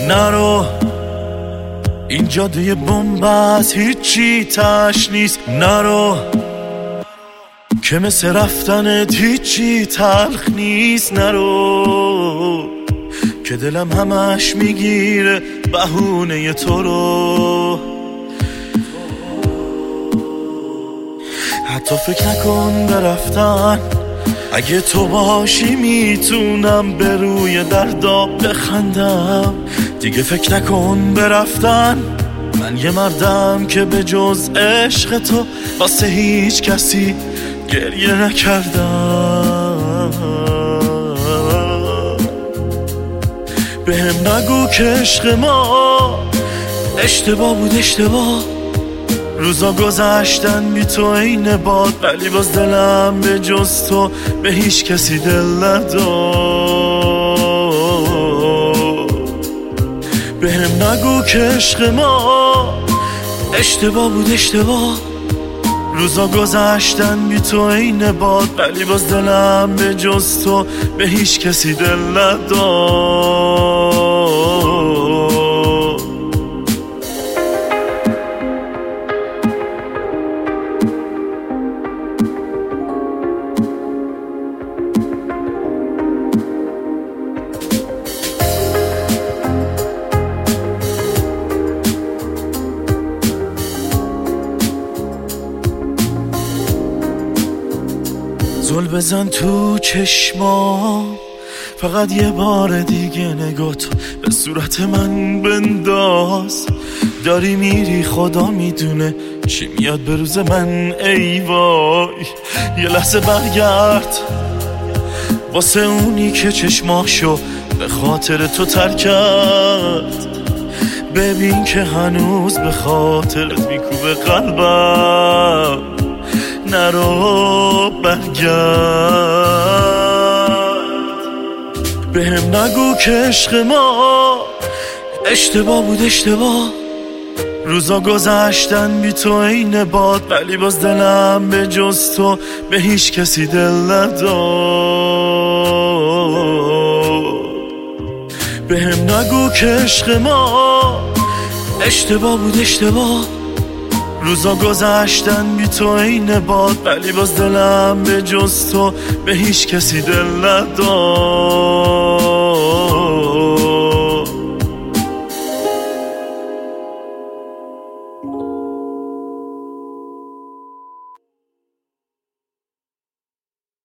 نرو این جاده بنبست هیچی تش نیست. نرو که مثل رفتنت هیچی تلخ نیست. نرو که دلم همش میگیره بهونه تو رو. حتی فکر نکن برفتن، اگه تو باشی میتونم به روی دردا بخندم. دیگه فکر نکن برفتن، من یه مردم که به جز عشق تو واسه هیچ کسی گریه نکردم. بهم نگو که عشق ما اشتباه بود، اشتباه. روزا گذشتن بی تو عین باد، ولی باز دلم به جز تو به هیچ کسی دل نداد. بهم نگو که عشق ما اشتباه بود، اشتباه. روزا گذشتن بی تو عین باد، ولی باز دلم به جز تو به هیچ کسی دل نداد. زل بزن تو چشمام، فقط یه بار دیگه نگاتو به صورت من بنداز. داری میری خدا میدونه چی میاد به روز من. ای وای یه لحظه برگرد واسه اونی که چشماشو به خاطر تو ترک کرد. ببین که هنوز به خاطرت میکوبه قلبم. نرو برگرد، بهم نگو که عشق ما اشتباه بود، اشتباه. روزا گذشتن بی تو عین باد، ولی باز دلم به جز تو به هیچ کسی دل نداد. بهم نگو که عشق ما اشتباه بود، اشتباه. روزا گذشتن بی تو عین باد، ولی باز دلم به جز تو به هیچ کسی دل نداد.